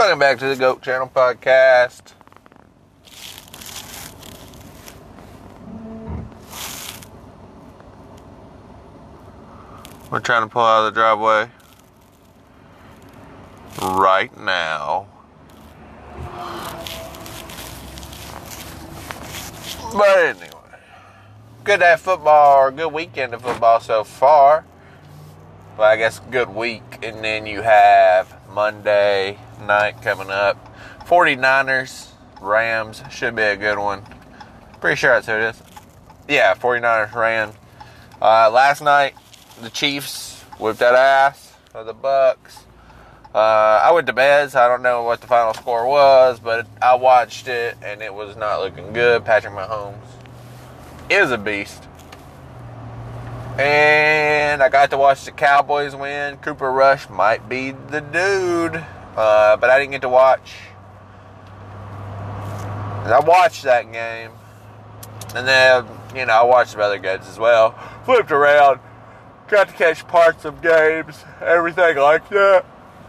Welcome back to the GOAT Channel Podcast. We're trying to pull out of the driveway right now. But anyway, good to have football, or good weekend of football so far. Well, I guess good week. And then you have Monday night coming up. 49ers, Rams, should be a good one. Pretty sure that's who it is. Yeah, 49ers, Rams. Last night, the Chiefs whipped that ass of the Bucks. I went to bed, so I don't know what the final score was, but I watched it, and it was not looking good. Patrick Mahomes is a beast. And I got to watch the Cowboys win. Cooper Rush might be the dude, but I didn't get to watch. And I watched that game, and then, I watched some other games as well. Flipped around, got to catch parts of games, everything like that.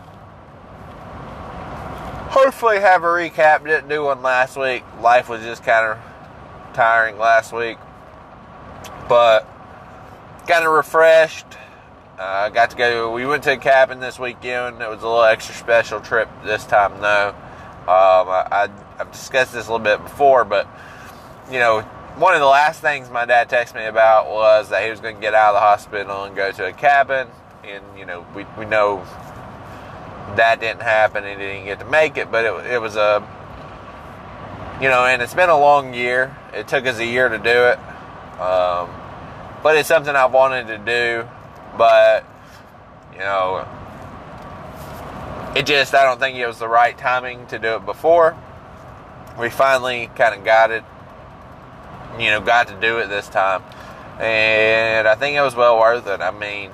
Hopefully have a recap. Didn't do one last week. Life was just kind of tiring last week. But kind of refreshed. Got to go. We went to a cabin this weekend. It was a little extra special trip this time, though. I've discussed this a little bit before, but one of the last things my dad texted me about was that he was going to get out of the hospital and go to a cabin, and we know that didn't happen. He didn't get to make it, but it was a and it's been a long year. It took us a year to do it. But it's something I've wanted to do, but, I don't think it was the right timing to do it before. We finally kind of got to do it this time, and I think it was well worth it. I mean,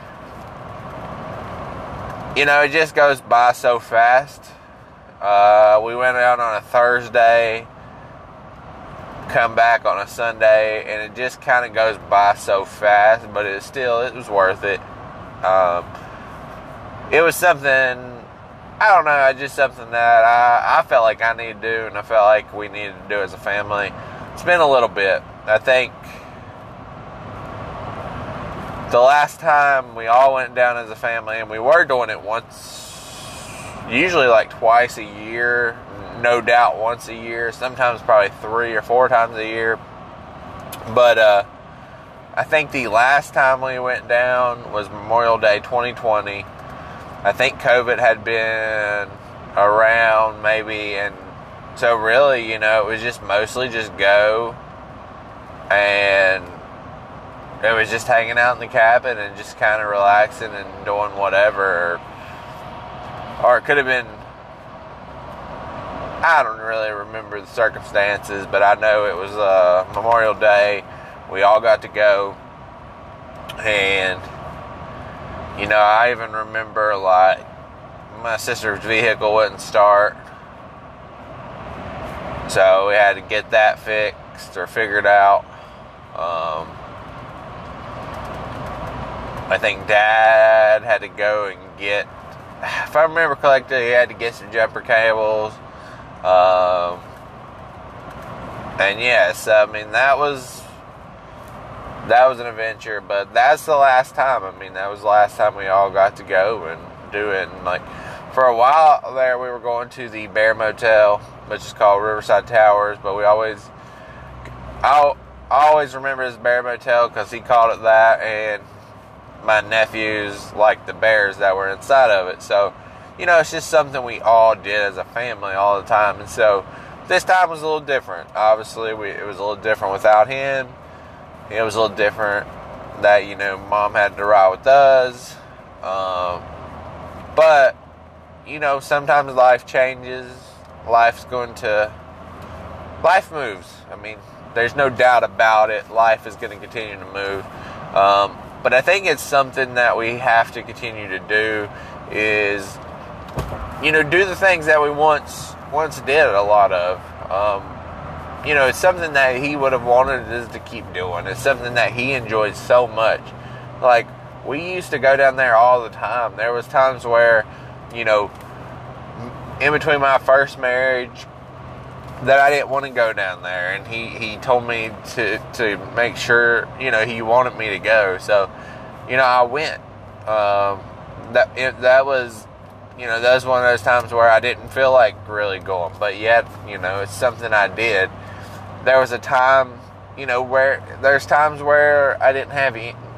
it just goes by so fast. We went out on a Thursday, come back on a Sunday, and it just kind of goes by so fast, but it was worth it. It was something, I don't know, just something that I felt like I needed to do, and I felt like we needed to do as a family. It's been a little bit. I think the last time we all went down as a family, and we were doing it usually like twice a year, no doubt once a year, sometimes probably 3 or 4 times a year. But I think the last time we went down was Memorial Day 2020. I think COVID had been around maybe, and so really, it was just mostly just go, and it was just hanging out in the cabin and just kind of relaxing and doing whatever. Or it could have been, I don't really remember the circumstances, but I know it was Memorial Day. We all got to go, and I even remember, like, my sister's vehicle wouldn't start, so we had to get that fixed or figured out. I think Dad had to go and get, if I remember correctly, he had to get some jumper cables. And yes, I mean, that was an adventure, but that's the last time. I mean, that was the last time we all got to go and do it. And like, for a while there, we were going to the Bear Motel, which is called Riverside Towers, but I always remember this Bear Motel because he called it that, and my nephews liked the bears that were inside of it. So, it's just something we all did as a family all the time. And so this time was a little different. Obviously, it was a little different without him. It was a little different that, Mom had to ride with us. But, sometimes life changes. Life moves. I mean, there's no doubt about it. Life is going to continue to move. But I think it's something that we have to continue to do is, do the things that we once did a lot of. It's something that he would have wanted us to keep doing. It's something that he enjoyed so much. Like, we used to go down there all the time. There was times where, in between my first marriage that I didn't want to go down there, and he told me to make sure, he wanted me to go. So, I went. That was one of those times where I didn't feel like really going, but yet, it's something I did. There was a time, where there's times where I didn't have,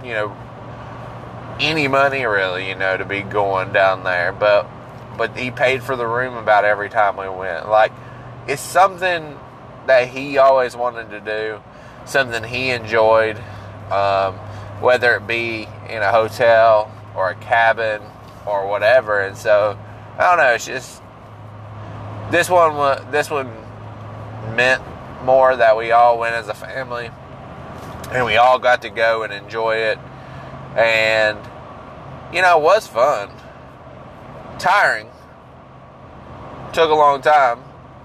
any money really, to be going down there, but he paid for the room about every time we went. Like, it's something that he always wanted to do, something he enjoyed, whether it be in a hotel or a cabin or whatever. And so, I don't know, it's just, this one meant more that we all went as a family, and we all got to go and enjoy it. And, it was fun. Tiring. Took a long time.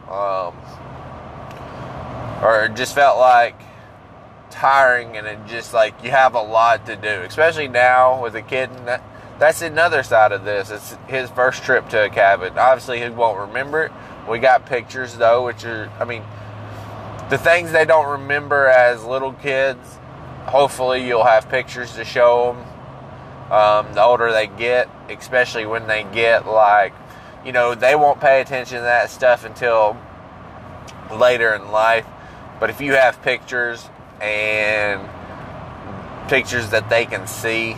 Or it just felt like tiring, and it just like you have a lot to do, especially now with a kid. And that's another side of this. It's his first trip to a cabin. Obviously, he won't remember it. We got pictures though, which are, the things they don't remember as little kids. Hopefully, you'll have pictures to show them. The older they get, especially when they get they won't pay attention to that stuff until later in life. But if you have pictures and pictures that they can see,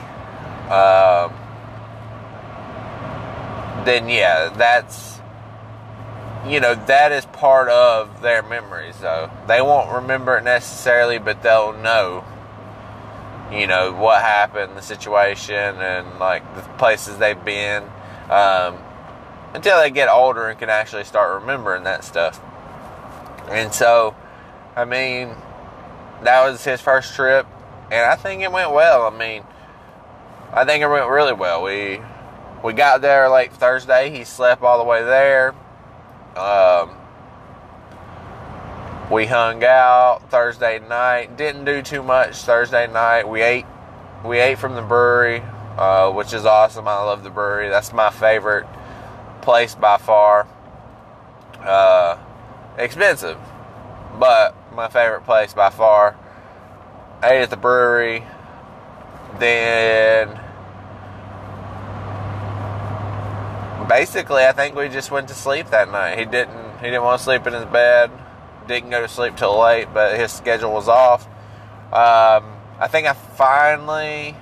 then yeah, that's, that is part of their memories. So they won't remember it necessarily, but they'll know, what happened, the situation, and the places they've been, until they get older and can actually start remembering that stuff. And so, that was his first trip, and I think it went well. I think it went really well. We got there late Thursday. He slept all the way there. We hung out Thursday night. Didn't do too much Thursday night. We ate from the brewery, which is awesome. I love the brewery. That's my favorite place by far. Expensive, but my favorite place by far. Ate at the brewery. Then basically, I think we just went to sleep that night. He didn't want to sleep in his bed. Didn't go to sleep till late, but his schedule was off. I think I finally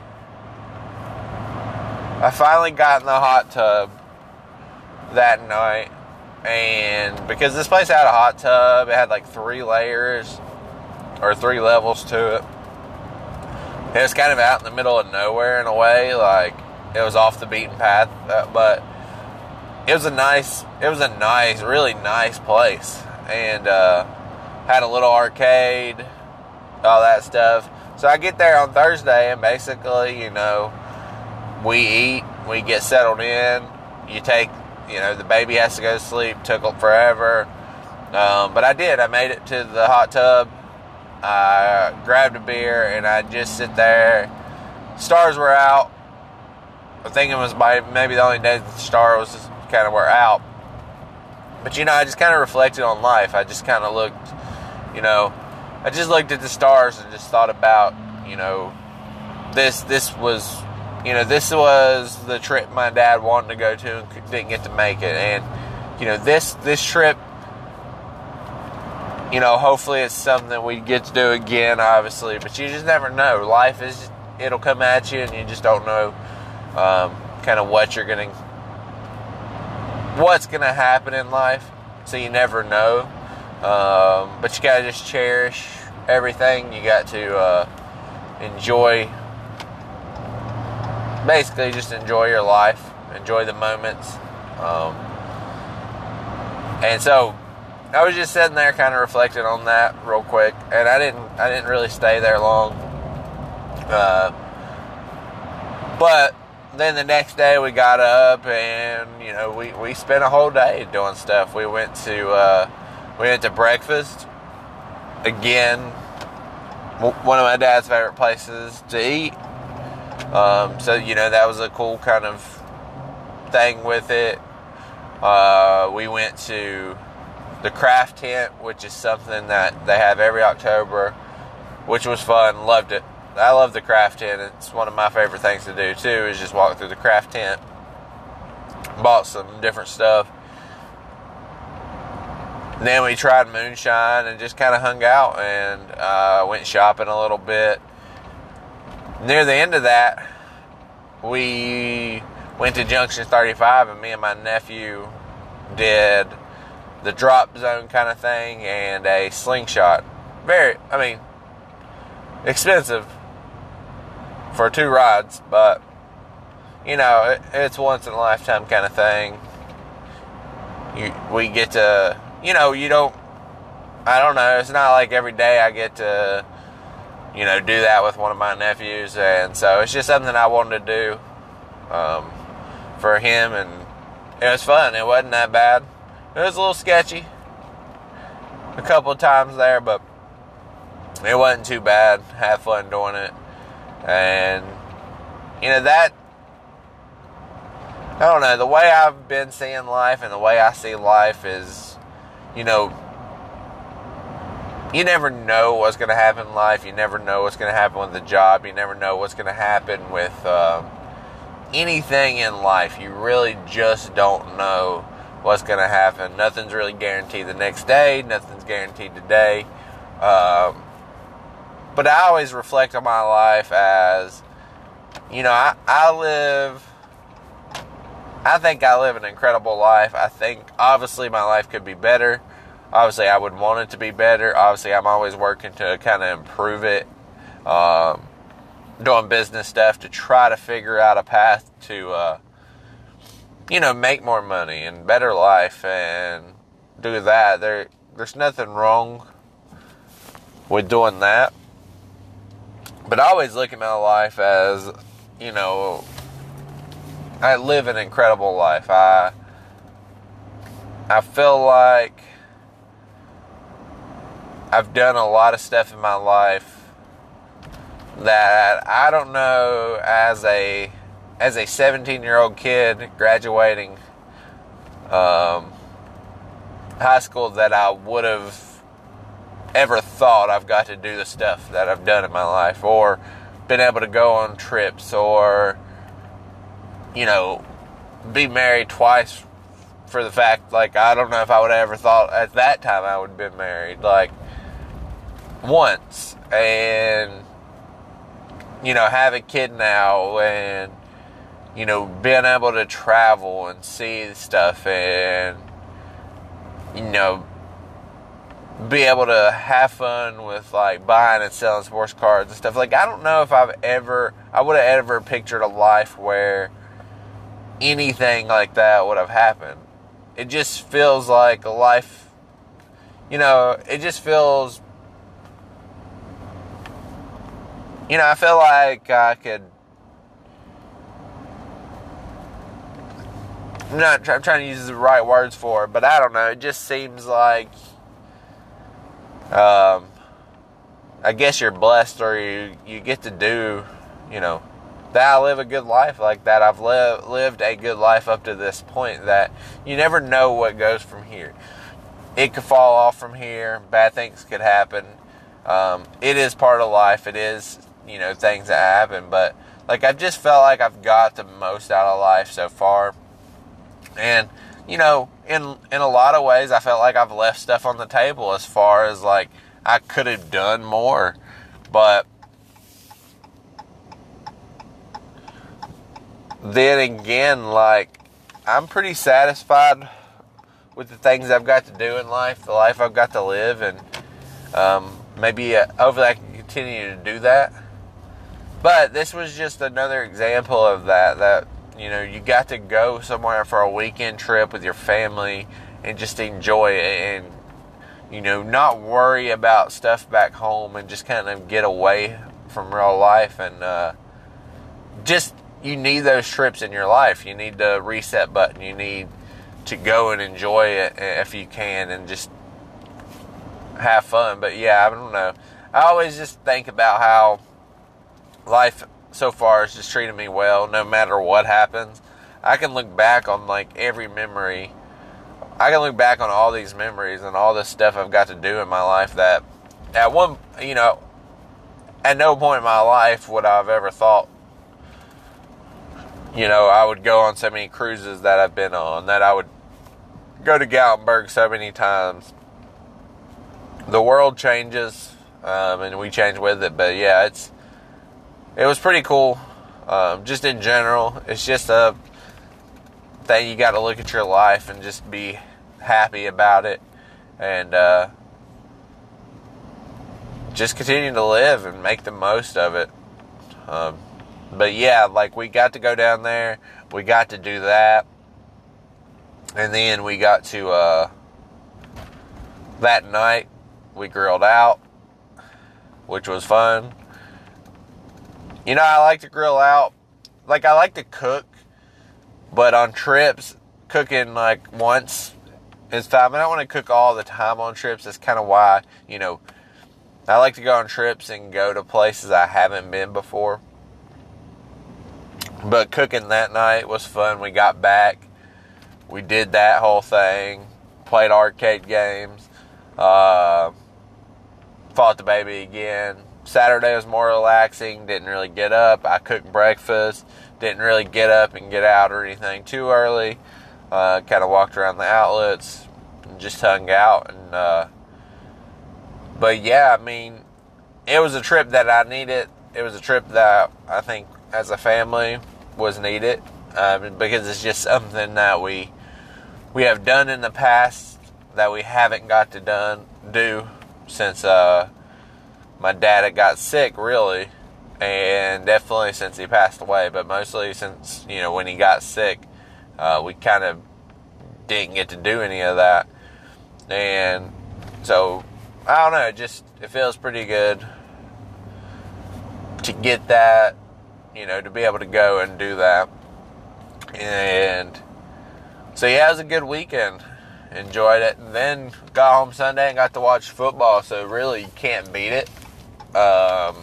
got in the hot tub that night, and because this place had a hot tub, it had 3 layers or 3 levels to it. It was kind of out in the middle of nowhere in a way, it was off the beaten path, but it was a nice, really nice place, and had a little arcade, all that stuff. So I get there on Thursday, and basically, we eat, we get settled in. You take, the baby has to go to sleep. Took forever, but I did. I made it to the hot tub. I grabbed a beer, and I just sit there. Stars were out. I think it was maybe the only day that the stars kind of were out. But, I just kind of reflected on life. I just kind of looked, I just looked at the stars and just thought about, this was the trip my dad wanted to go to and didn't get to make it. And, this trip, hopefully it's something we get to do again, obviously. But you just never know. Life it'll come at you, and you just don't know kind of what's going to happen in life. So you never know. But you got to just cherish everything. You got to enjoy, basically just enjoy your life. Enjoy the moments. And so I was just sitting there kind of reflecting on that real quick. And I didn't really stay there long. But then the next day we got up and, we spent a whole day doing stuff. We went to breakfast. Again, one of my dad's favorite places to eat. So, that was a cool kind of thing with it. We went to the craft tent, which is something that they have every October, which was fun. Loved it. I love the craft tent. It's one of my favorite things to do too, is just walk through the craft tent. Bought some different stuff. And then we tried moonshine and just kind of hung out and went shopping a little bit. Near the end of that, we went to Junction 35, and me and my nephew did the drop zone kind of thing and a slingshot. Expensive for 2 rides, but, it's once in a lifetime kind of thing. We get to, I don't know, it's not like every day I get to, do that with one of my nephews, and so it's just something I wanted to do for him, and it was fun. It wasn't that bad. It was a little sketchy a couple of times there, but it wasn't too bad. Had fun doing it. And, that, I don't know, the way I've been seeing life and the way I see life is, you never know what's going to happen in life. You never know what's going to happen with the job. You never know what's going to happen with anything in life. You really just don't know what's going to happen. Nothing's really guaranteed the next day. Nothing's guaranteed today. But I always reflect on my life as, I think I live an incredible life. I think, obviously, my life could be better. Obviously, I would want it to be better. Obviously, I'm always working to kind of improve it. Doing business stuff to try to figure out a path to, make more money and better life and do that. There's nothing wrong with doing that. But I always look at my life as, I live an incredible life. I feel like I've done a lot of stuff in my life that I don't know, as a 17-year-old kid graduating high school, that I would have ever thought I've got to do the stuff that I've done in my life, or been able to go on trips, or be married twice, for the fact, I don't know if I would have ever thought at that time I would have been married, once, and, have a kid now, and, being able to travel and see stuff, and, be able to have fun with, buying and selling sports cards and stuff. I don't know if I would have ever pictured a life where anything like that would have happened. It just feels like a life, it just feels, I feel like I could, I'm trying to use the right words for it, but I don't know, it just seems like, I guess you're blessed, or you get to do, that I live a good life like that. I've lived a good life up to this point, that you never know what goes from here. It could fall off from here. Bad things could happen. It is part of life. It is, things that happen. But, I've just felt like I've got the most out of life so far. And, in a lot of ways, I felt like I've left stuff on the table, as far as, I could have done more. But then again, I'm pretty satisfied with the things I've got to do in life, the life I've got to live, and maybe hopefully I can continue to do that. But this was just another example of that you got to go somewhere for a weekend trip with your family and just enjoy it, and not worry about stuff back home, and just kind of get away from real life, and you need those trips in your life. You need the reset button. You need to go and enjoy it if you can, and just have fun. But yeah, I don't know. I always just think about how life so far has just treated me well, no matter what happens. I can look back on every memory I can look back on all these memories and all this stuff I've got to do in my life that at no point in my life would I have ever thought, I would go on so many cruises that I've been on, that I would go to Gatlinburg so many times. The world changes, and we change with it, but yeah, it was pretty cool. Just in general, it's just a thing you got to look at your life and just be happy about it, and just continue to live and make the most of it. But yeah, like, we got to go down there, we got to do that, and then we got to that night we grilled out, which was fun. I like to grill out. Like, I like to cook, but on trips, cooking like once is fine. I don't want to cook all the time on trips. That's kind of why, I like to go on trips and go to places I haven't been before. But cooking that night was fun. We got back. We did that whole thing. Played arcade games. Fought the baby again. Saturday was more relaxing. Didn't really get up. I cooked breakfast. Didn't really get up and get out or anything too early. Kind of walked around the outlets and just hung out. But yeah, I mean, it was a trip that I needed. It was a trip that I think as a family was needed, because it's just something that we have done in the past that we haven't got to do since my dad had got sick, really, and definitely since he passed away, but mostly since, when he got sick, we kind of didn't get to do any of that. And so, I don't know, it feels pretty good to get that, to be able to go and do that. And so yeah, it was a good weekend. Enjoyed it. And then got home Sunday and got to watch football, so really you can't beat it. There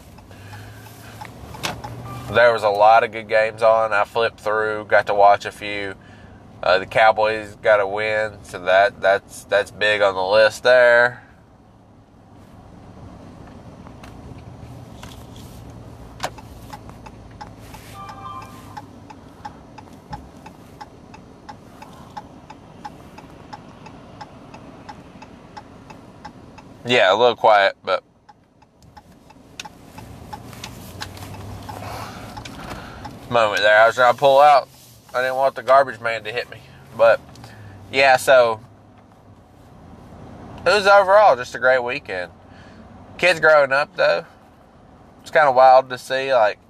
was a lot of good games on. I flipped through, got to watch a few. The Cowboys got a win, so that's big on the list there. Yeah, a little quiet, but moment there. I was trying to pull out. I didn't want the garbage man to hit me. But yeah, so it was overall just a great weekend. Kids growing up, though, it's kind of wild to see. Like,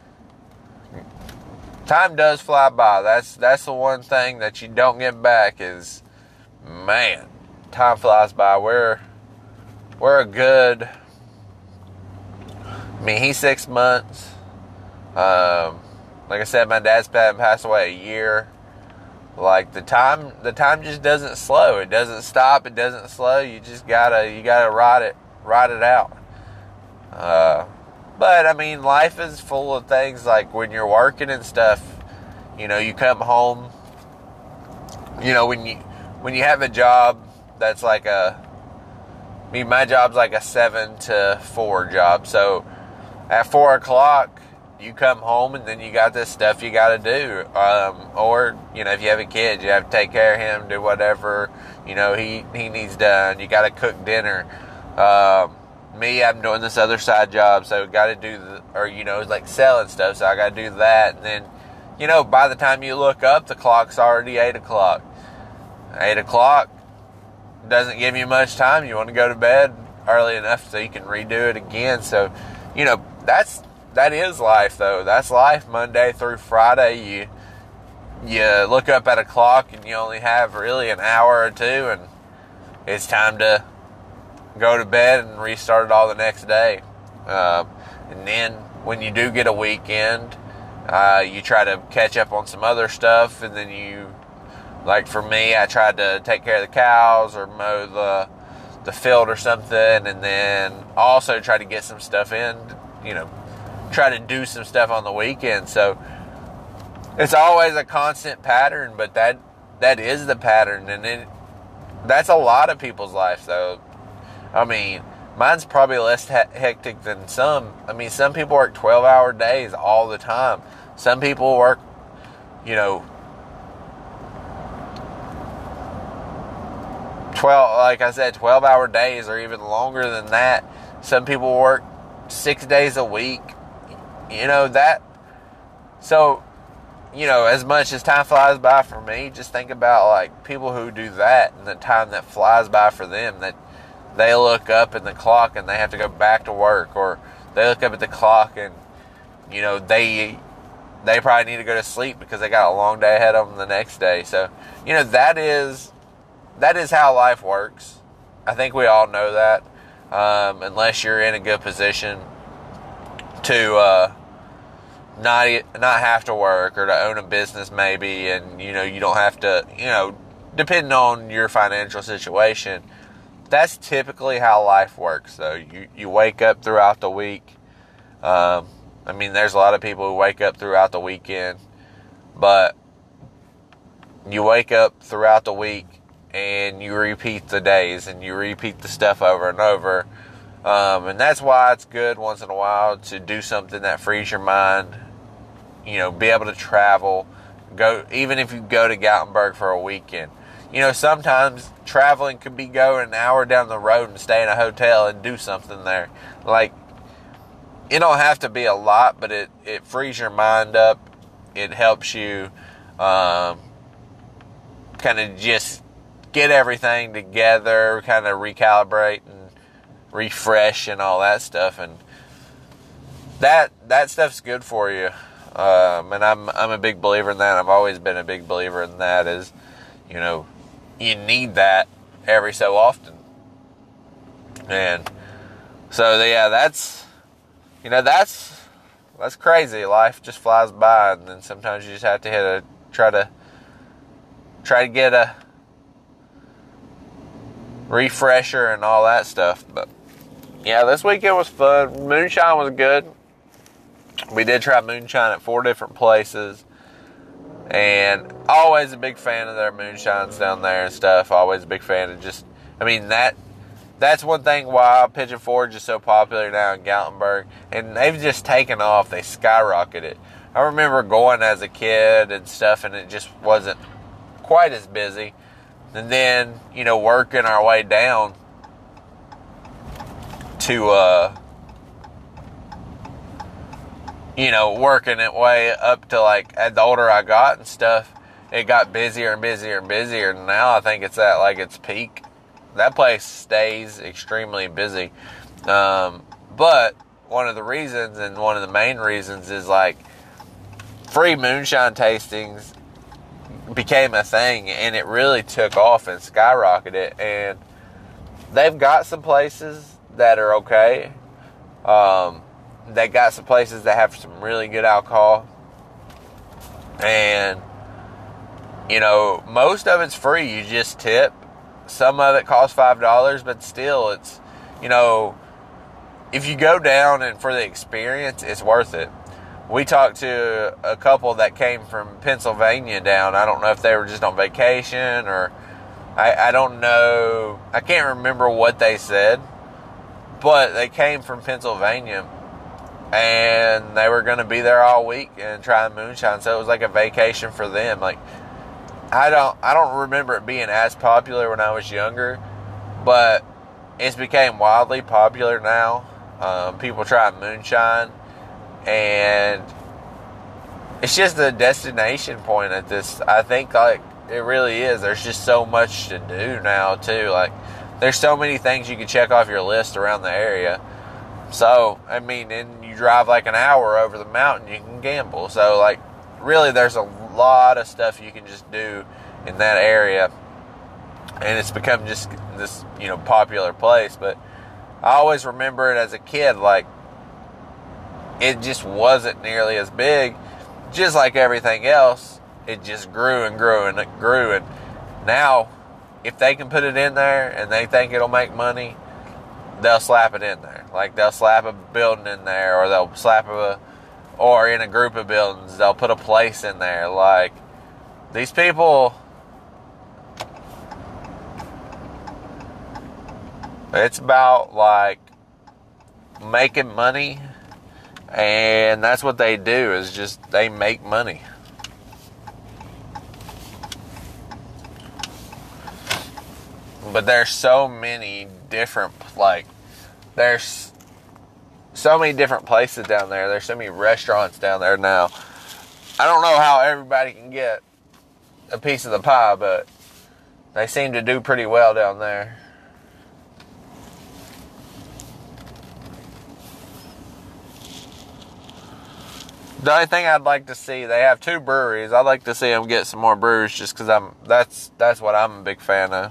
time does fly by. That's the one thing that you don't get back is, man, time flies by. We're a good, he's 6 months. Like I said, my dad's passed away a year. Like, the time just doesn't slow. It doesn't stop. It doesn't slow. You just gotta ride it out. But I mean, life is full of things. Like, when you're working and stuff, you come home. When you have a job that's like my job's like a 7 to 4 job. So at 4 o'clock, you come home and then you got this stuff you got to do. Or, if you have a kid, you have to take care of him, do whatever, he needs done. You got to cook dinner. Me, I'm doing this other side job, so got to do like selling stuff. So I got to do that. And then, by the time you look up, the clock's already 8 o'clock. 8 o'clock doesn't give you much time. You want to go to bed early enough so you can redo it again. So, that is life, though. That's life Monday through Friday. You look up at a clock and you only have really an hour or two, and it's time to go to bed and restart it all the next day. And then when you do get a weekend, you try to catch up on some other stuff, and then like for me, I tried to take care of the cows or mow the field or something, and then also try to get some stuff in, try to do some stuff on the weekend. So it's always a constant pattern, but that is the pattern. And then That's a lot of people's lives, though. I mean, mine's probably less hectic than some. I mean, some people work 12-hour days all the time. Some people work, 12-hour days or even longer than that. Some people work 6 days a week. So, as much as time flies by for me, just think about, like, people who do that and the time that flies by for them, that they look up at the clock and they have to go back to work, or they look up at the clock and, they probably need to go to sleep because they got a long day ahead of them the next day. So, that is how life works. I think we all know that, unless you're in a good position to not have to work, or to own a business maybe, and you don't have to, depending on your financial situation. That's typically how life works, though. You wake up throughout the week. There's a lot of people who wake up throughout the weekend, but you wake up throughout the week and you repeat the days and you repeat the stuff over and over. And that's why it's good once in a while to do something that frees your mind. Be able to travel. Even if you go to Gatlinburg for a weekend. Sometimes traveling could be going an hour down the road and stay in a hotel and do something there. Like, it don't have to be a lot, but it frees your mind up. It helps you kind of just get everything together, kind of recalibrate and refresh and all that stuff. And that stuff's good for you. And I'm a big believer in that. I've always been a big believer in that. Is, you need that every so often. And so yeah, that's crazy. Life just flies by, and then sometimes you just have to try to get a refresher and all that stuff. But yeah, this weekend was fun. Moonshine was good. We did try moonshine at 4 different places, and always a big fan of their moonshines down there and stuff. Always a big fan of that's one thing why Pigeon Forge is so popular now in Gatlinburg, and they've just taken off. They skyrocketed. I remember going as a kid and stuff, and it just wasn't quite as busy. And then, working our way down to working it way up to, like, as the older I got and stuff, it got busier and busier and busier. And now I think it's at, like, its peak. That place stays extremely busy. But one of the reasons, and one of the main reasons, is, like, free moonshine tastings became a thing, and it really took off and skyrocketed. And they've got some places that are okay. They got some places that have some really good alcohol. And, most of it's free. You just tip. Some of it costs $5, but still, it's, if you go down and for the experience, it's worth it. We talked to a couple that came from Pennsylvania down. I don't know if they were just on vacation, or I don't know. I can't remember what they said, but they came from Pennsylvania, and they were going to be there all week and try moonshine. So it was like a vacation for them. Like, I don't remember it being as popular when I was younger, but it's became wildly popular now. People try moonshine, and it's just a destination point at this. I think, like, it really is. There's just so much to do now too. Like, there's so many things you can check off your list around the area. So, and you drive like an hour over the mountain, you can gamble. So, like, really, there's a lot of stuff you can just do in that area, and it's become just this, popular place. But I always remember it as a kid, like, it just wasn't nearly as big. Just like everything else, it just grew and grew and it grew. And now, if they can put it in there and they think it'll make money, they'll slap it in there. Like, they'll slap a building in there, or they'll slap or in a group of buildings, they'll put a place in there. Like, these people, It's about like making money, and that's what they do, is just they make money. But there's so many different, there's so many different places down there. There's so many restaurants down there now. I don't know how everybody can get a piece of the pie, but they seem to do pretty well down there. The only thing I'd like to see, they have 2 breweries. I'd like to see them get some more breweries, just because that's what I'm a big fan of.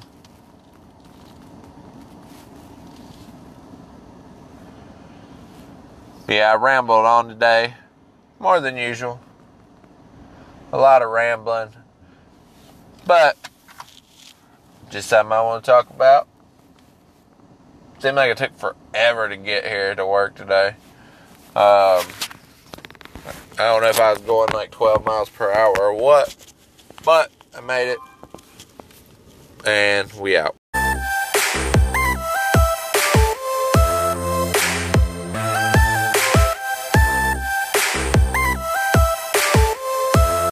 Yeah, I rambled on today, more than usual. A lot of rambling, but just something I want to talk about. Seemed like it took forever to get here to work today. I don't know if I was going like 12 miles per hour or what, but I made it, and we out.